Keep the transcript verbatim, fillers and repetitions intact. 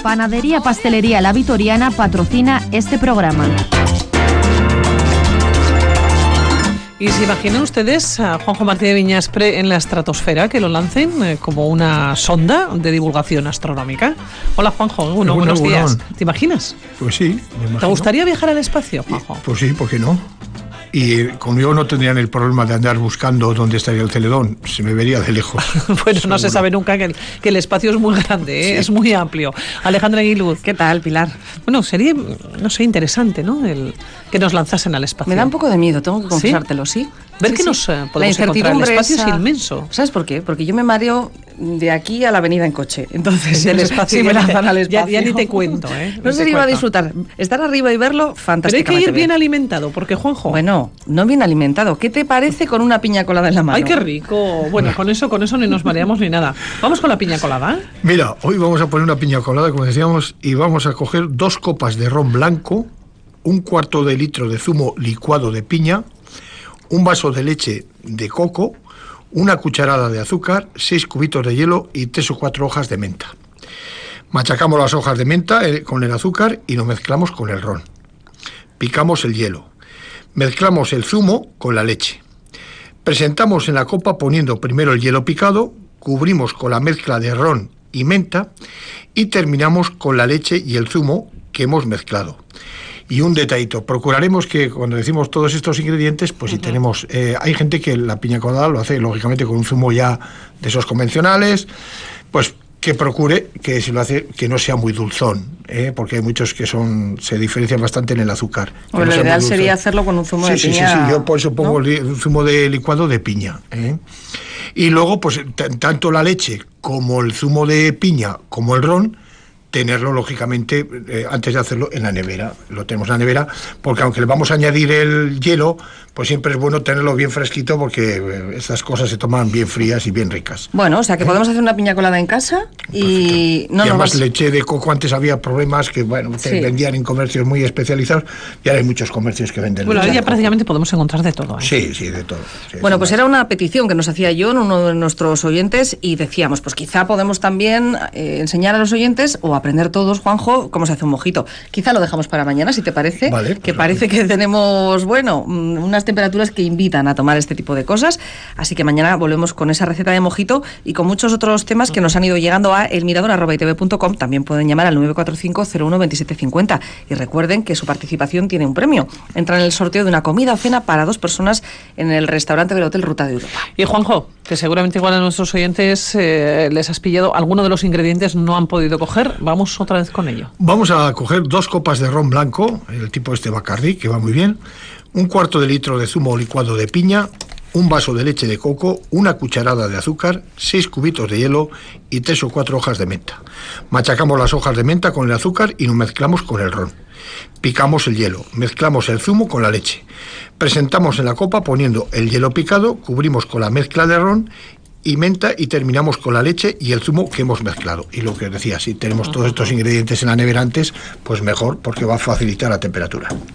Panadería Pastelería La Vitoriana patrocina este programa. ¿Y se imaginan ustedes a Juanjo Martínez Viñaspre en la estratosfera, que lo lancen eh, como una sonda de divulgación astronómica? Hola, Juanjo. Uno, bueno, buenos días. Bueno. ¿Te imaginas? Pues sí, me imagino. ¿Te gustaría viajar al espacio, Juanjo? Pues sí, ¿por qué no? Y conmigo no tendrían el problema de andar buscando dónde estaría el Celedón, se me vería de lejos. Bueno, seguro. No se sabe nunca que el, que el espacio es muy grande, ¿eh? Sí. Es muy amplio. Alejandra Aguiluz. ¿Qué tal, Pilar? Bueno, sería, no sé, interesante, ¿no? El que nos lanzasen al espacio. Me da un poco de miedo, tengo que confesártelo, ¿sí? ¿Sí? Ver sí, que sí. nos eh, podemos encontrar. El espacio esa... es inmenso. ¿Sabes por qué? Porque yo me mareo de aquí a la avenida en coche. Entonces, el espacio si me lanzan al espacio. Ya, ya ni te cuento, ¿eh? No sé si iba a disfrutar. Estar arriba y verlo, fantásticamente. Pero hay que ir bien, bien alimentado, porque, Juanjo... Bueno, no bien alimentado. ¿Qué te parece con una piña colada en la mano? ¡Ay, qué rico! Bueno, con eso, con eso ni nos mareamos ni nada. ¿Vamos con la piña colada? Mira, hoy vamos a poner una piña colada, como decíamos, y vamos a coger dos copas de ron blanco, un cuarto de litro de zumo licuado de piña, un vaso de leche de coco, una cucharada de azúcar, seis cubitos de hielo y tres o cuatro hojas de menta. Machacamos las hojas de menta eh, con el azúcar y lo mezclamos con el ron. Picamos el hielo. Mezclamos el zumo con la leche. Presentamos en la copa poniendo primero el hielo picado, cubrimos con la mezcla de ron y menta y terminamos con la leche y el zumo que hemos mezclado. Y un detallito, procuraremos que cuando decimos todos estos ingredientes, pues uh-huh. si tenemos, eh, hay gente que la piña colada lo hace lógicamente con un zumo ya de esos convencionales, pues que procure que si lo hace que no sea muy dulzón, ¿eh? Porque hay muchos que son se diferencian bastante en el azúcar. Bueno, no lo ideal sería hacerlo con un zumo sí, de sí, piña. Sí, sí, sí, yo por eso pongo ¿no? un zumo de licuado de piña, ¿eh? Y luego, pues t- tanto la leche como el zumo de piña como el ron, tenerlo lógicamente eh, antes de hacerlo en la nevera. Lo tenemos en la nevera porque aunque le vamos a añadir el hielo, pues siempre es bueno tenerlo bien fresquito porque eh, estas cosas se toman bien frías y bien ricas. Bueno, o sea que ¿Eh? podemos hacer una piña colada en casa y no, y además no leche de coco, antes había problemas que bueno sí. vendían en comercios muy especializados y ahora hay muchos comercios que venden bueno, leche. Bueno, ya prácticamente podemos encontrar de todo, ¿eh? Sí, sí, de todo. Sí, bueno, pues era una petición que nos hacía John, uno de nuestros oyentes, y decíamos, pues quizá podemos también eh, enseñar a los oyentes o aprender todos, Juan, cómo se hace un mojito. Quizá lo dejamos para mañana, si te parece, vale, que pues parece que tenemos, bueno, unas temperaturas que invitan a tomar este tipo de cosas, así que mañana volvemos con esa receta de mojito y con muchos otros temas que nos han ido llegando a elmirador arroba i te ve punto com. También pueden llamar al nueve cuatro cinco cero uno dos siete cinco cero y recuerden que su participación tiene un premio. Entra en el sorteo de una comida o cena para dos personas en el restaurante del Hotel Ruta de Europa. Y Juanjo, que seguramente igual a nuestros oyentes eh, les has pillado alguno de los ingredientes, no han podido coger, vamos otra vez con ello. Vamos a coger dos copas de ron blanco, el tipo este Bacardí, que va muy bien, un cuarto de litro de zumo licuado de piña, un vaso de leche de coco, una cucharada de azúcar, seis cubitos de hielo y tres o cuatro hojas de menta. Machacamos las hojas de menta con el azúcar y lo mezclamos con el ron. Picamos el hielo, mezclamos el zumo con la leche. Presentamos en la copa poniendo el hielo picado, cubrimos con la mezcla de ron y menta y terminamos con la leche y el zumo que hemos mezclado. Y lo que os decía, si tenemos todos estos ingredientes en la nevera antes, pues mejor, porque va a facilitar la temperatura.